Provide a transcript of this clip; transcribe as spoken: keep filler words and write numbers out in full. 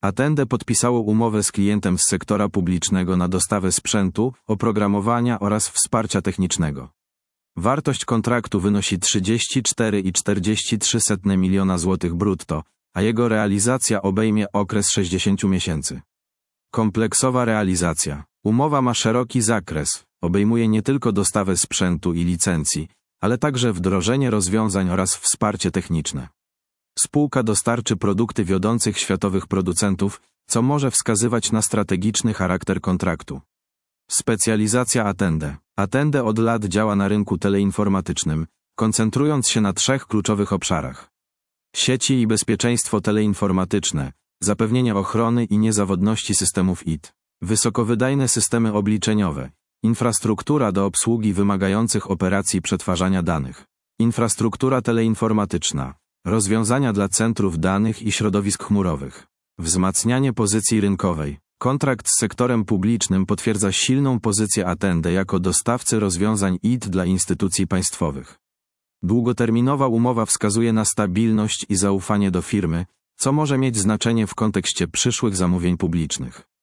Attende podpisało umowę z klientem z sektora publicznego na dostawę sprzętu, oprogramowania oraz wsparcia technicznego. Wartość kontraktu wynosi trzydzieści cztery przecinek czterdzieści trzy miliona złotych brutto, a jego realizacja obejmie okres sześćdziesięciu miesięcy. Kompleksowa realizacja. Umowa ma szeroki zakres, obejmuje nie tylko dostawę sprzętu i licencji, ale także wdrożenie rozwiązań oraz wsparcie techniczne. Spółka dostarczy produkty wiodących światowych producentów, co może wskazywać na strategiczny charakter kontraktu. Specjalizacja Attende. Attende od lat działa na rynku teleinformatycznym, koncentrując się na trzech kluczowych obszarach. Sieci i bezpieczeństwo teleinformatyczne, zapewnienie ochrony i niezawodności systemów I T, wysokowydajne systemy obliczeniowe, infrastruktura do obsługi wymagających operacji przetwarzania danych, infrastruktura teleinformatyczna, rozwiązania dla centrów danych i środowisk chmurowych, wzmacnianie pozycji rynkowej. Kontrakt z sektorem publicznym potwierdza silną pozycję Attende jako dostawcy rozwiązań I T dla instytucji państwowych. Długoterminowa umowa wskazuje na stabilność i zaufanie do firmy, co może mieć znaczenie w kontekście przyszłych zamówień publicznych.